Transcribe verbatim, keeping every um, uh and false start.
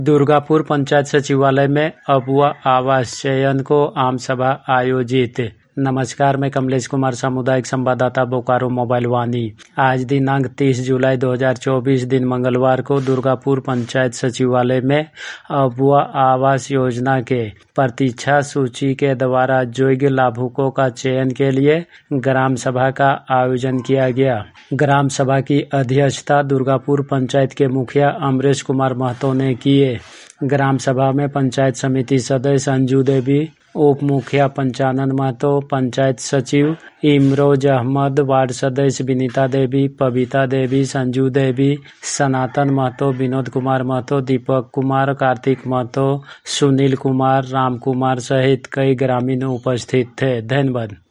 दुर्गापुर पंचायत सचिवालय में अबुआ आवास चयन को आम सभा आयोजित। नमस्कार, मैं कमलेश कुमार, सामुदायिक संवाददाता, बोकारो मोबाइल वाणी। आज दिनांक तीस जुलाई दो हज़ार चौबीस दिन मंगलवार को दुर्गापुर पंचायत सचिवालय में अबुआ आवास योजना के प्रतीक्षा सूची के द्वारा योग्य लाभुकों का चयन के लिए ग्राम सभा का आयोजन किया गया। ग्राम सभा की अध्यक्षता दुर्गापुर पंचायत के मुखिया अमरेश कुमार महतो ने किए। ग्राम सभा में पंचायत समिति सदस्य अंजू देवी, उप मुखिया पंचानन महतो, पंचायत सचिव इमरोज अहमद, वार्ड सदस्य विनीता देवी, पविता देवी, संजू देवी, सनातन महतो, विनोद कुमार महतो, दीपक कुमार, कार्तिक महतो, सुनील कुमार, राम कुमार सहित कई ग्रामीण उपस्थित थे। धन्यवाद।